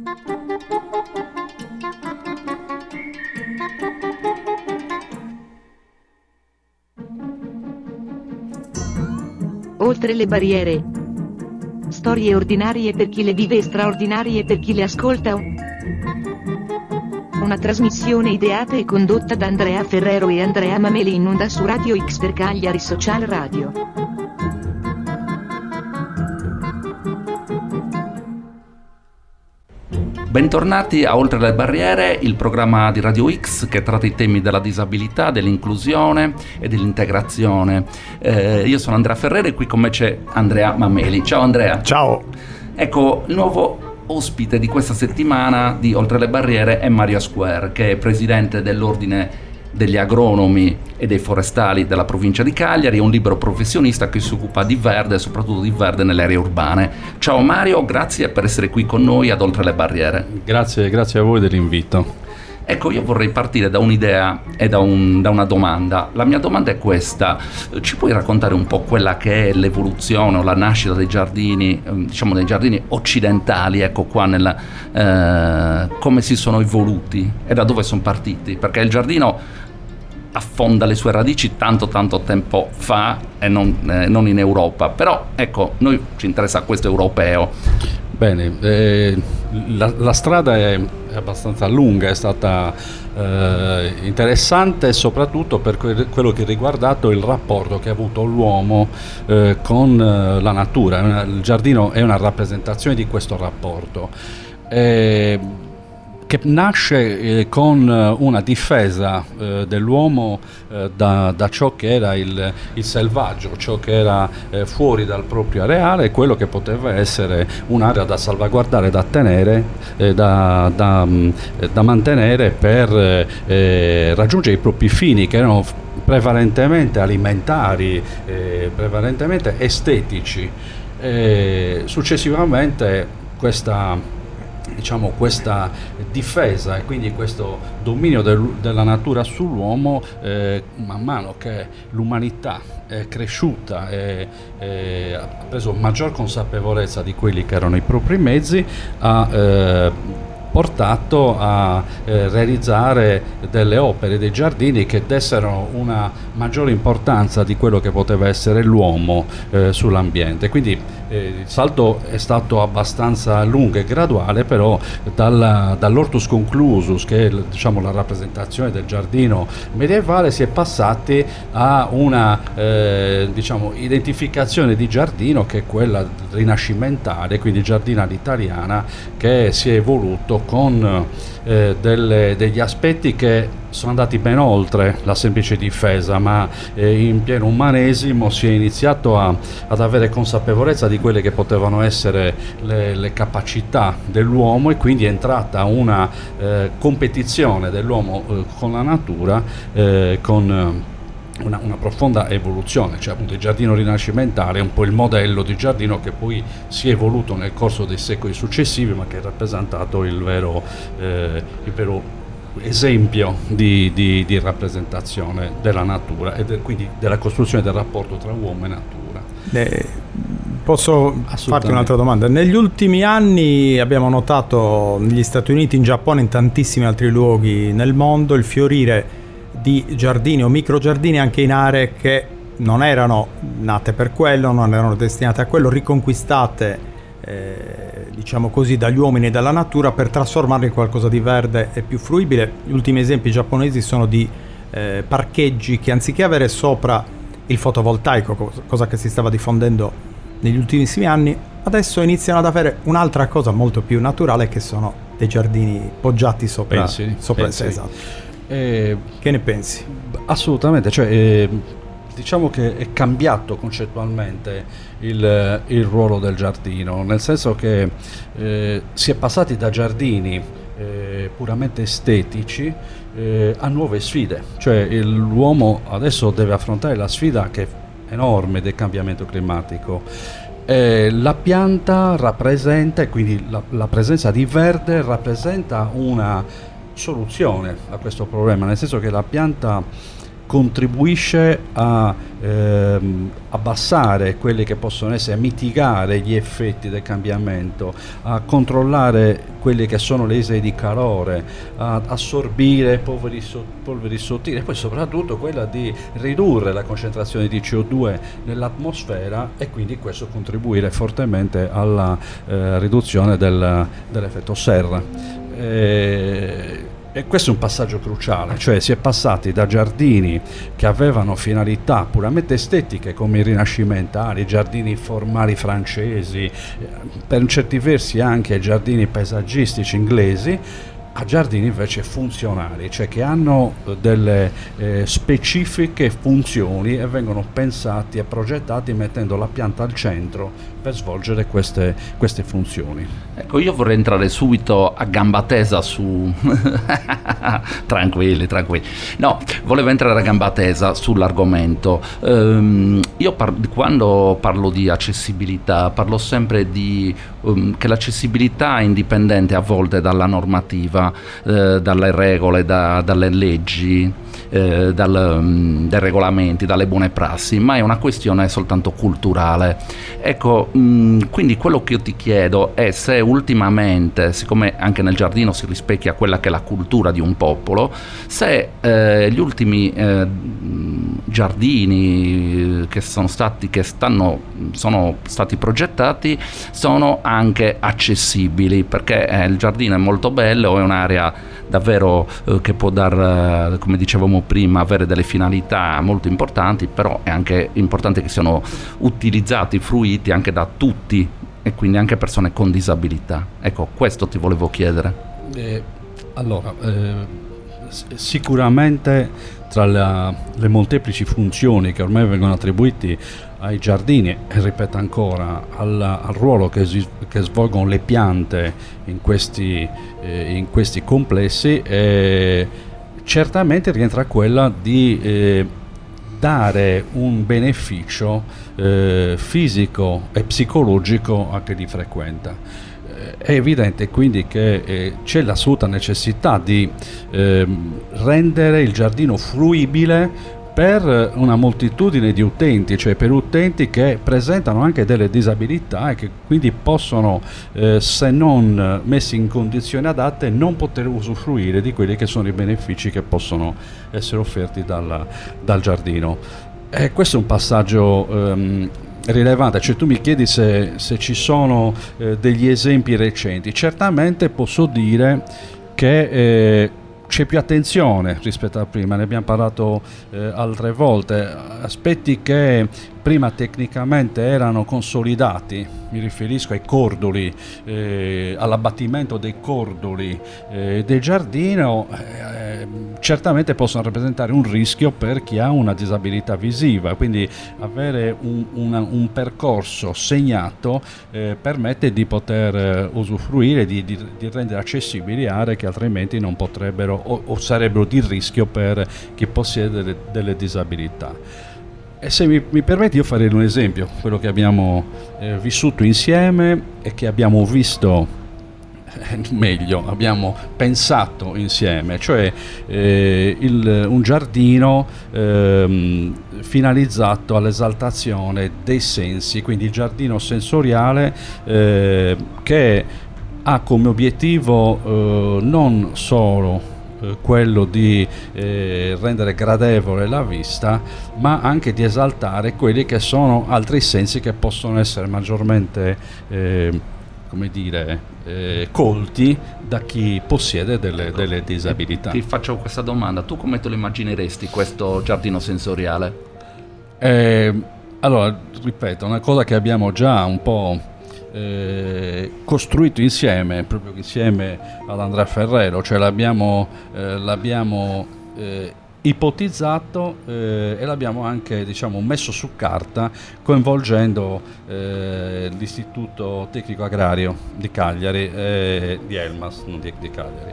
Oltre le barriere. Storie ordinarie per chi le vive e straordinarie per chi le ascolta. Una trasmissione ideata e condotta da Andrea Ferrero e Andrea Mameli in onda su Radio X per Cagliari Social Radio. Bentornati a Oltre le Barriere, il programma di Radio X che tratta i temi della disabilità, dell'inclusione e dell'integrazione. Io sono Andrea Ferrero e qui con me c'è Andrea Mameli. Ciao Andrea. Ciao. Ecco, il nuovo ospite di questa settimana di Oltre le Barriere è Mario Asquer, che è presidente dell'Ordine degli Agronomi e dei Forestali della provincia di Cagliari, è un libero professionista che si occupa di verde, soprattutto di verde nelle aree urbane. Ciao Mario, grazie per essere qui con noi ad Oltre le Barriere. Grazie a voi dell'invito. Ecco, io vorrei partire da un'idea e da una domanda. La mia domanda è questa: ci puoi raccontare un po' quella che è l'evoluzione o la nascita dei giardini, diciamo dei giardini occidentali, ecco qua come si sono evoluti e da dove sono partiti? Perché il giardino affonda le sue radici tanto tempo fa e non in Europa, però ecco, noi ci interessa questo europeo. Bene, la strada è abbastanza lunga, è stata interessante soprattutto per quello che ha riguardato il rapporto che ha avuto l'uomo con la natura. Il giardino è una rappresentazione di questo rapporto. Che nasce con una difesa dell'uomo da ciò che era il selvaggio, ciò che era fuori dal proprio areale, quello che poteva essere un'area da salvaguardare, da tenere, da mantenere per raggiungere i propri fini, che erano prevalentemente alimentari, prevalentemente estetici. Successivamente questa difesa e quindi questo dominio della natura sull'uomo, man mano che l'umanità è cresciuta e ha preso maggior consapevolezza di quelli che erano i propri mezzi, ha portato a realizzare delle opere, dei giardini che dessero una maggiore importanza di quello che poteva essere l'uomo sull'ambiente. Quindi il salto è stato abbastanza lungo e graduale, però dall'Hortus Conclusus, che è la rappresentazione del giardino medievale, si è passati a una identificazione di giardino che è quella rinascimentale, quindi giardino all'italiana, che si è evoluto con degli aspetti che sono andati ben oltre la semplice difesa, ma in pieno umanesimo si è iniziato ad avere consapevolezza di quelle che potevano essere le capacità dell'uomo, e quindi è entrata una competizione dell'uomo con la natura, con una profonda evoluzione. Cioè, appunto, il giardino rinascimentale è un po' il modello di giardino che poi si è evoluto nel corso dei secoli successivi, ma che ha rappresentato il vero esempio di rappresentazione della natura e quindi della costruzione del rapporto tra uomo e natura. Posso farti un'altra domanda? Negli ultimi anni abbiamo notato negli Stati Uniti, in Giappone e in tantissimi altri luoghi nel mondo il fiorire di giardini o microgiardini anche in aree che non erano nate per quello, non erano destinate a quello, riconquistate diciamo così dagli uomini e dalla natura per trasformarle in qualcosa di verde e più fruibile. Gli ultimi esempi giapponesi sono di parcheggi che, anziché avere sopra il fotovoltaico, cosa che si stava diffondendo negli ultimissimi anni, adesso iniziano ad avere un'altra cosa molto più naturale, che sono dei giardini poggiati sopra il sé. Esatto. Che ne pensi? Assolutamente, cioè diciamo che è cambiato concettualmente il ruolo del giardino, nel senso che si è passati da giardini puramente estetici a nuove sfide. Cioè l'uomo adesso deve affrontare la sfida che è enorme del cambiamento climatico. La pianta rappresenta, e quindi la presenza di verde rappresenta una soluzione a questo problema, nel senso che la pianta contribuisce a abbassare quelli che possono essere, a mitigare gli effetti del cambiamento, a controllare quelle che sono le isole di calore, a assorbire polveri sottili e poi soprattutto quella di ridurre la concentrazione di CO2 nell'atmosfera, e quindi questo contribuire fortemente alla riduzione dell'effetto serra. E questo è un passaggio cruciale, cioè si è passati da giardini che avevano finalità puramente estetiche come i rinascimentali, i giardini formali francesi, per certi versi anche giardini paesaggistici inglesi, a giardini invece funzionali, cioè che hanno delle specifiche funzioni e vengono pensati e progettati mettendo la pianta al centro per svolgere queste funzioni. Ecco, io vorrei entrare subito a gamba tesa su... tranquilli. No, volevo entrare a gamba tesa sull'argomento. Quando parlo di accessibilità, parlo sempre di che l'accessibilità è indipendente a volte dalla normativa, dalle regole, dalle leggi, dai regolamenti, dalle buone prassi, ma è una questione soltanto culturale. Ecco, quindi quello che io ti chiedo è se ultimamente, siccome anche nel giardino si rispecchia quella che è la cultura di un popolo, se gli ultimi giardini che sono stati progettati sono anche accessibili, perché il giardino è molto bello, è un'area davvero che può dar, come dicevamo prima, avere delle finalità molto importanti, però è anche importante che siano utilizzati, fruiti anche da tutti, e quindi anche persone con disabilità. Ecco, questo ti volevo chiedere. Sicuramente tra le molteplici funzioni che ormai vengono attribuiti ai giardini, e ripeto ancora, al ruolo che svolgono le piante in questi complessi, certamente rientra quella di dare un beneficio fisico e psicologico a chi li frequenta. È evidente quindi che c'è l'assoluta necessità di rendere il giardino fruibile per una moltitudine di utenti, cioè per utenti che presentano anche delle disabilità e che quindi possono, se non messi in condizioni adatte, non poter usufruire di quelli che sono i benefici che possono essere offerti dal giardino. E questo è un passaggio rilevante, cioè tu mi chiedi se ci sono degli esempi recenti. Certamente posso dire che c'è più attenzione rispetto a prima, ne abbiamo parlato altre volte, aspetti che prima tecnicamente erano consolidati, mi riferisco ai cordoli, all'abbattimento dei cordoli del giardino, certamente possono rappresentare un rischio per chi ha una disabilità visiva, quindi avere un percorso segnato permette di poter usufruire, di rendere accessibili aree che altrimenti non potrebbero o sarebbero di rischio per chi possiede delle disabilità. E se mi permetti, io farei un esempio, quello che abbiamo vissuto insieme e che abbiamo visto meglio, abbiamo pensato insieme, cioè un giardino finalizzato all'esaltazione dei sensi, quindi il giardino sensoriale che ha come obiettivo non solo quello di rendere gradevole la vista, ma anche di esaltare quelli che sono altri sensi che possono essere maggiormente colti da chi possiede delle disabilità. Ti faccio questa domanda: tu come te lo immagineresti questo giardino sensoriale? Allora, ripeto, una cosa che abbiamo già un po' costruito insieme, proprio insieme ad Andrea Ferrero, cioè l'abbiamo ipotizzato e l'abbiamo anche messo su carta, coinvolgendo l'Istituto Tecnico Agrario di Cagliari, di Elmas, non di Cagliari,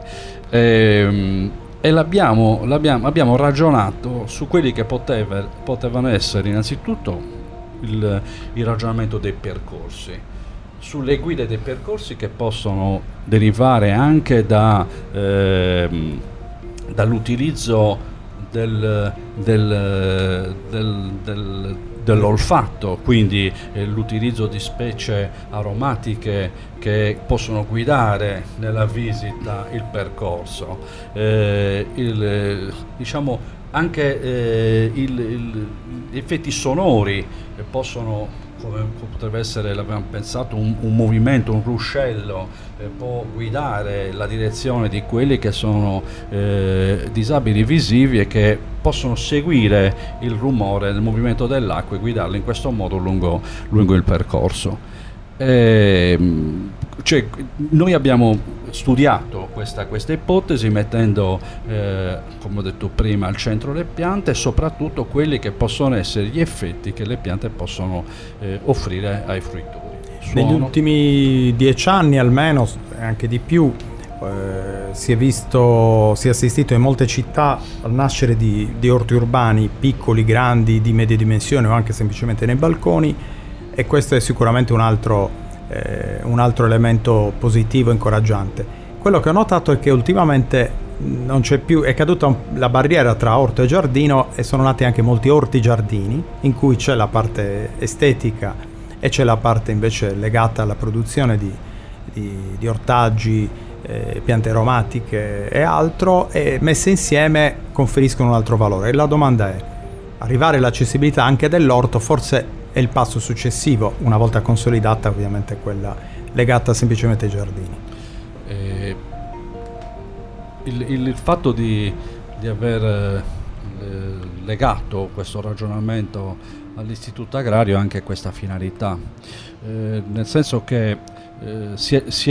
e abbiamo ragionato su quelli che potevano essere innanzitutto il ragionamento dei percorsi, sulle guide dei percorsi che possono derivare anche dall'utilizzo dell'olfatto, quindi l'utilizzo di specie aromatiche che possono guidare nella visita il percorso, diciamo anche gli effetti sonori possono, come potrebbe essere, l'abbiamo pensato, un movimento, un ruscello può guidare la direzione di quelli che sono disabili visivi e che possono seguire il rumore del movimento dell'acqua e guidarlo in questo modo lungo il percorso. Cioè, noi abbiamo studiato questa ipotesi mettendo, come ho detto prima, al centro le piante e soprattutto quelli che possono essere gli effetti che le piante possono offrire ai fruitori. Negli ultimi 10 anni almeno, anche di più, si è assistito in molte città al nascere di orti urbani piccoli, grandi, di medie dimensioni o anche semplicemente nei balconi, e questo è sicuramente un altro elemento positivo e incoraggiante. Quello che ho notato è che ultimamente non c'è più, è caduta la barriera tra orto e giardino e sono nati anche molti orti giardini in cui c'è la parte estetica e c'è la parte invece legata alla produzione di ortaggi, piante aromatiche e altro, e messe insieme conferiscono un altro valore. E la domanda è: arrivare all'accessibilità anche dell'orto forse è il passo successivo, una volta consolidata ovviamente quella legata semplicemente ai giardini. Il fatto di aver legato questo ragionamento all'istituto agrario ha anche questa finalità, nel senso che si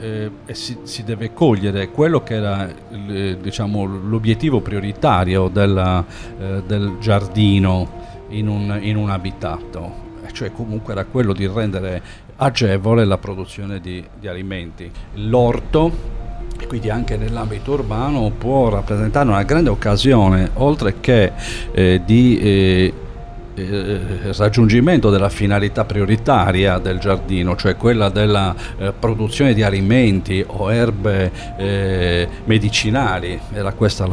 deve cogliere quello che era diciamo, l'obiettivo prioritario del giardino in un abitato, cioè comunque era quello di rendere agevole la produzione di alimenti. L'orto, quindi anche nell'ambito urbano, può rappresentare una grande occasione, oltre che di raggiungimento della finalità prioritaria del giardino, cioè quella della produzione di alimenti o erbe medicinali. Era questa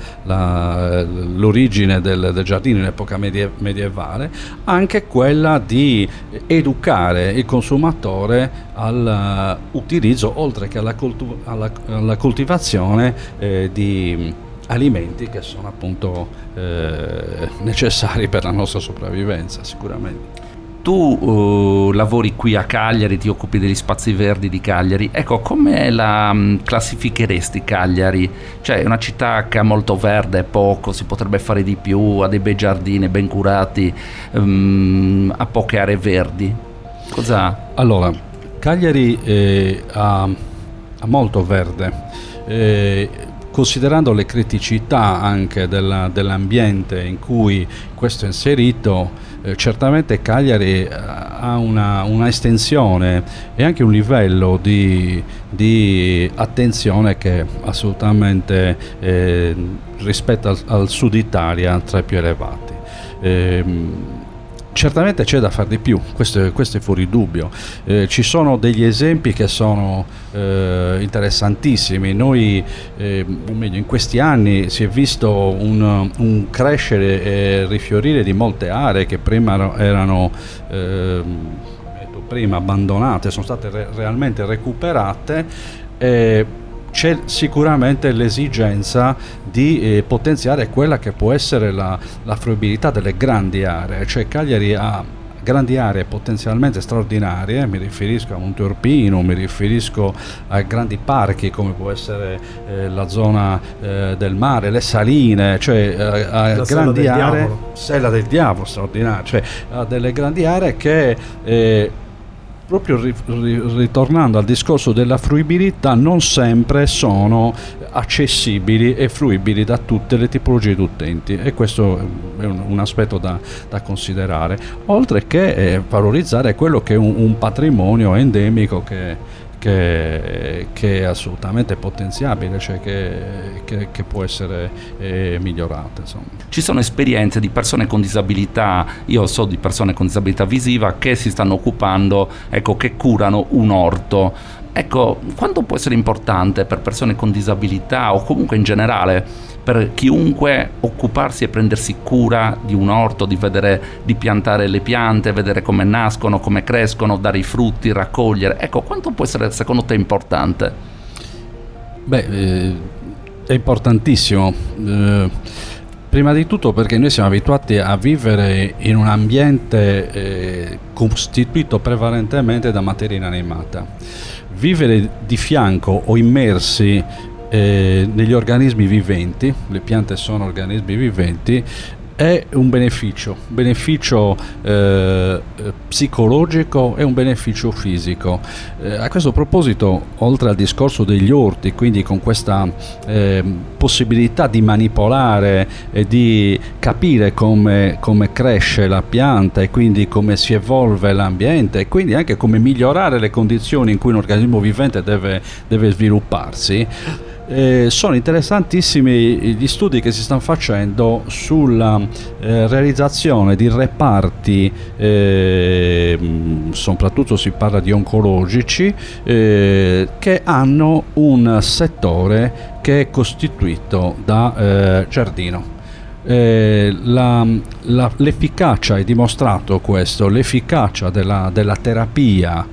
l'origine del giardino in epoca medievale, anche quella di educare il consumatore all'utilizzo, oltre che alla coltivazione di alimenti che sono appunto necessari per la nostra sopravvivenza, sicuramente. Tu lavori qui a Cagliari, ti occupi degli spazi verdi di Cagliari. Ecco, come la classificheresti Cagliari? Cioè, è una città che ha molto verde, poco, si potrebbe fare di più, ha dei bei giardini ben curati, ha poche aree verdi. Cosa? Allora, Cagliari ha molto verde. Considerando le criticità anche dell'ambiente in cui questo è inserito, certamente Cagliari ha una estensione e anche un livello di attenzione che assolutamente rispetto al Sud Italia tra i più elevati. Certamente c'è da fare di più, questo è fuori dubbio. Ci sono degli esempi che sono interessantissimi. Noi, o meglio, in questi anni si è visto un crescere e rifiorire di molte aree che prima erano abbandonate, sono state realmente recuperate. C'è sicuramente l'esigenza di potenziare quella che può essere la fruibilità delle grandi aree, cioè Cagliari ha grandi aree potenzialmente straordinarie, mi riferisco a Monte Orpino, mi riferisco a grandi parchi come può essere la zona del mare, le saline, cioè a grandi aree, Sella del Diavolo, straordinaria, cioè a delle grandi aree che proprio ritornando al discorso della fruibilità, non sempre sono accessibili e fruibili da tutte le tipologie di utenti, e questo è un aspetto da considerare, oltre che valorizzare quello che è un patrimonio endemico che è assolutamente potenziabile, cioè che può essere migliorato, insomma. Ci sono esperienze di persone con disabilità, io so di persone con disabilità visiva che si stanno occupando, ecco, che curano un orto. Ecco, quanto può essere importante per persone con disabilità o comunque in generale per chiunque occuparsi e prendersi cura di un orto, di piantare le piante, vedere come nascono, come crescono, dare i frutti, raccogliere. Ecco, quanto può essere secondo te importante? È importantissimo. Prima di tutto perché noi siamo abituati a vivere in un ambiente costituito prevalentemente da materia inanimata. Vivere di fianco o immersi negli organismi viventi, le piante sono organismi viventi, è un beneficio psicologico e un beneficio fisico. A questo proposito, oltre al discorso degli orti, quindi con questa possibilità di manipolare e di capire come cresce la pianta e quindi come si evolve l'ambiente e quindi anche come migliorare le condizioni in cui un organismo vivente deve svilupparsi, sono interessantissimi gli studi che si stanno facendo sulla realizzazione di reparti, soprattutto si parla di oncologici, che hanno un settore che è costituito da giardino. L'efficacia, è dimostrato questo, l'efficacia della terapia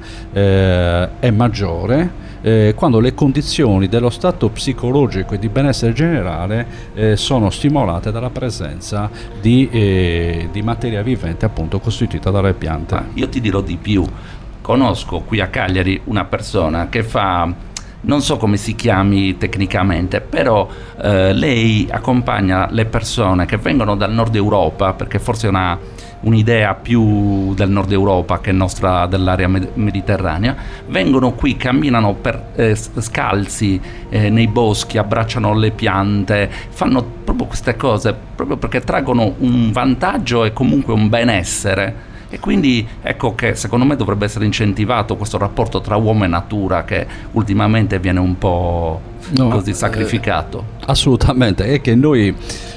è maggiore quando le condizioni dello stato psicologico e di benessere generale sono stimolate dalla presenza di materia vivente, appunto costituita dalle piante. Io ti dirò di più, conosco qui a Cagliari una persona che fa, non so come si chiami tecnicamente, però lei accompagna le persone che vengono dal nord Europa, perché forse è un'idea più del nord Europa che nostra dell'area mediterranea, vengono qui, camminano scalzi nei boschi, abbracciano le piante, fanno proprio queste cose proprio perché traggono un vantaggio e comunque un benessere. E quindi ecco che secondo me dovrebbe essere incentivato questo rapporto tra uomo e natura, che ultimamente viene un po' così sacrificato. Assolutamente, è che noi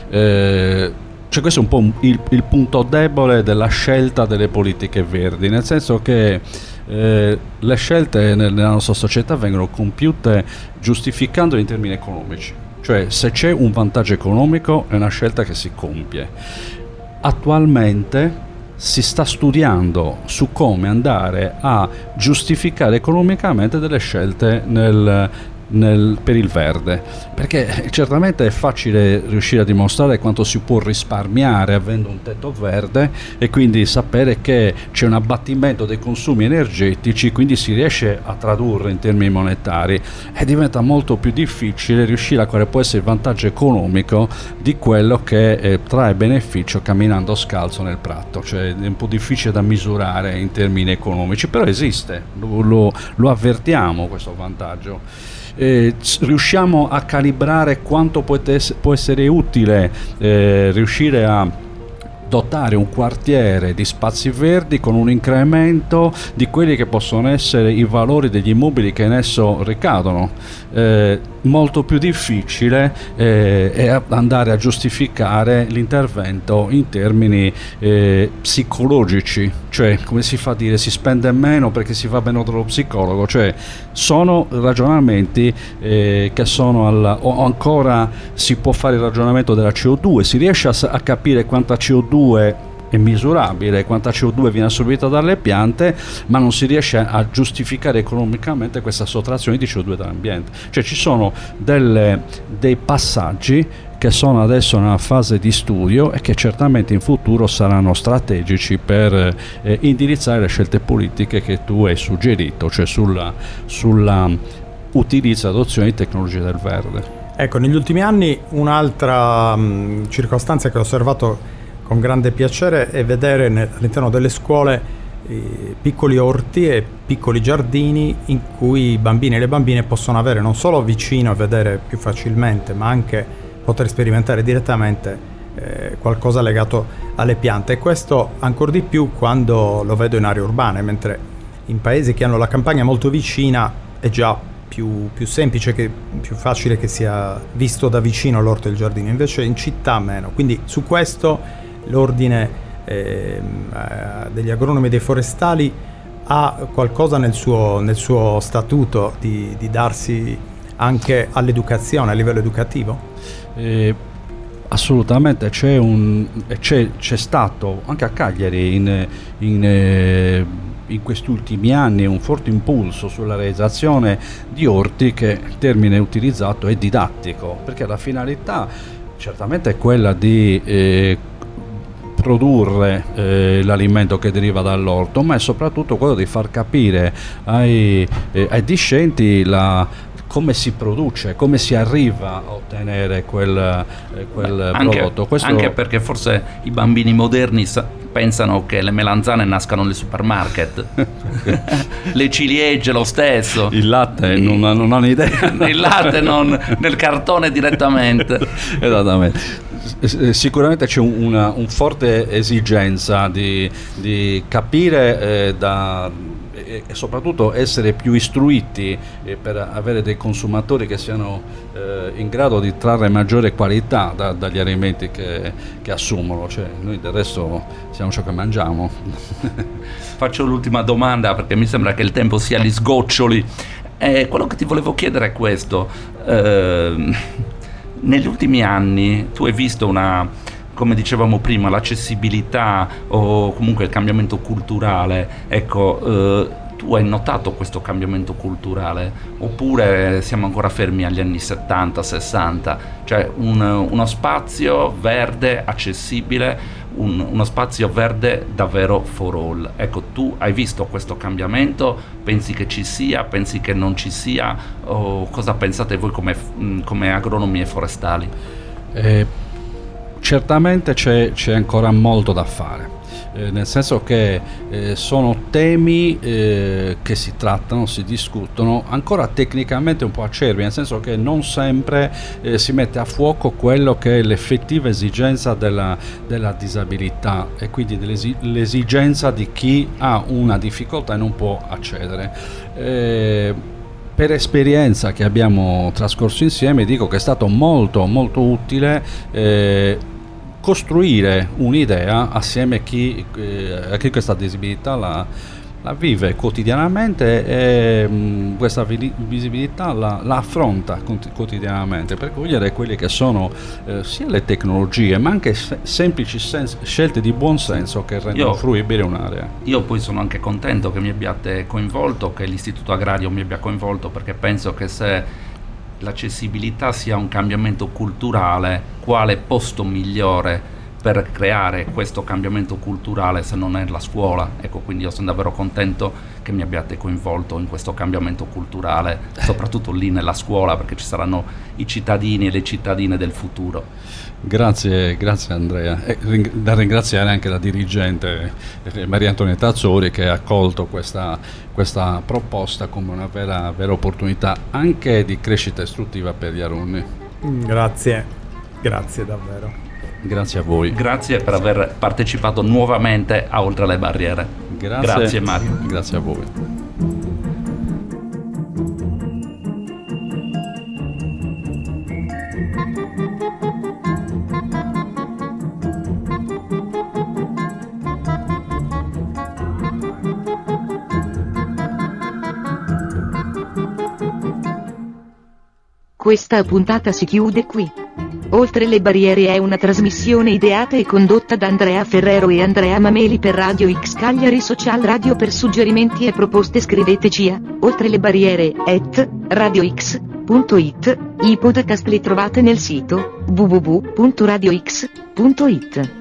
cioè questo è un po' il punto debole della scelta delle politiche verdi, nel senso che le scelte nella nostra società vengono compiute giustificando in termini economici, cioè se c'è un vantaggio economico è una scelta che si compie. Attualmente si sta studiando su come andare a giustificare economicamente delle scelte per il verde, perché certamente è facile riuscire a dimostrare quanto si può risparmiare avendo un tetto verde e quindi sapere che c'è un abbattimento dei consumi energetici, quindi si riesce a tradurre in termini monetari, e diventa molto più difficile riuscire a quale può essere il vantaggio economico di quello che trae beneficio camminando scalzo nel prato, cioè è un po' difficile da misurare in termini economici, però esiste, lo avvertiamo questo vantaggio. Riusciamo a calibrare quanto può essere utile riuscire a dotare un quartiere di spazi verdi con un incremento di quelli che possono essere i valori degli immobili che in esso ricadono. Molto più difficile è andare a giustificare l'intervento in termini psicologici, cioè come si fa a dire, si spende meno perché si va bene dallo psicologo, cioè sono ragionamenti che sono o ancora si può fare il ragionamento della CO2, si riesce a capire quanta CO2 è misurabile, quanta CO2 viene assorbita dalle piante, ma non si riesce a giustificare economicamente questa sottrazione di CO2 dall'ambiente. Cioè ci sono dei passaggi che sono adesso nella fase di studio e che certamente in futuro saranno strategici per indirizzare le scelte politiche che tu hai suggerito, cioè sulla utilizzo e adozione di tecnologie del verde. Ecco, negli ultimi anni un'altra circostanza che ho osservato con grande piacere è vedere all'interno delle scuole piccoli orti e piccoli giardini in cui i bambini e le bambine possono avere non solo vicino e vedere più facilmente, ma anche poter sperimentare direttamente qualcosa legato alle piante, e questo ancor di più quando lo vedo in aree urbane, mentre in paesi che hanno la campagna molto vicina è già più semplice, più facile che sia visto da vicino l'orto e il giardino, invece in città meno. Quindi su questo l'ordine degli agronomi e dei forestali ha qualcosa nel suo statuto di darsi anche all'educazione, a livello educativo? Assolutamente, c'è stato anche a Cagliari in questi ultimi anni un forte impulso sulla realizzazione di orti, che il termine utilizzato è didattico, perché la finalità certamente è quella di produrre l'alimento che deriva dall'orto, ma è soprattutto quello di far capire ai discenti come si produce, come si arriva a ottenere quel prodotto. Anche perché forse i bambini moderni pensano che le melanzane nascano nei supermarket, le ciliegie lo stesso, il latte non hanno idea, il latte nel cartone direttamente. Esattamente. Sicuramente c'è una forte esigenza di capire e soprattutto essere più istruiti per avere dei consumatori che siano in grado di trarre maggiore qualità dagli alimenti che assumono. Cioè, noi del resto siamo ciò che mangiamo. Faccio l'ultima domanda, perché mi sembra che il tempo sia agli sgoccioli. Quello che ti volevo chiedere è questo. Negli ultimi anni tu hai visto come dicevamo prima, l'accessibilità o comunque il cambiamento culturale. Ecco, tu hai notato questo cambiamento culturale oppure siamo ancora fermi agli anni 70-60? Cioè uno spazio verde accessibile, uno spazio verde davvero for all. Ecco, tu hai visto questo cambiamento? Pensi che ci sia? Pensi che non ci sia? O cosa pensate voi come agronomi e forestali? Certamente c'è ancora molto da fare. Nel senso che sono temi che si trattano, si discutono ancora tecnicamente un po' acerbi, nel senso che non sempre si mette a fuoco quello che è l'effettiva esigenza della disabilità e quindi l'esigenza di chi ha una difficoltà e non può accedere. Per esperienza che abbiamo trascorso insieme dico che è stato molto molto utile costruire un'idea assieme a chi questa disabilità la vive quotidianamente e questa visibilità la affronta quotidianamente, per cogliere quelle che sono sia le tecnologie ma anche semplici scelte di buon senso che rendono fruibile un'area. Io poi sono anche contento che mi abbiate coinvolto, che l'Istituto Agrario mi abbia coinvolto, perché penso che se l'accessibilità sia un cambiamento culturale, quale posto migliore per creare questo cambiamento culturale se non è la scuola? Ecco, quindi io sono davvero contento che mi abbiate coinvolto in questo cambiamento culturale, soprattutto lì nella scuola, perché ci saranno i cittadini e le cittadine del futuro. Grazie Andrea, da ringraziare anche la dirigente Maria Antonietta Azzori, che ha accolto questa proposta come una vera opportunità anche di crescita istruttiva per gli alunni. Grazie davvero. Grazie a voi. Grazie per aver partecipato nuovamente a Oltre le Barriere. Grazie Mario. Grazie a voi. Questa puntata si chiude qui. Oltre le Barriere è una trasmissione ideata e condotta da Andrea Ferrero e Andrea Mameli per Radio X Cagliari Social Radio. Per suggerimenti e proposte scriveteci a oltrelebarriere@radiox.it. I podcast li trovate nel sito www.radiox.it.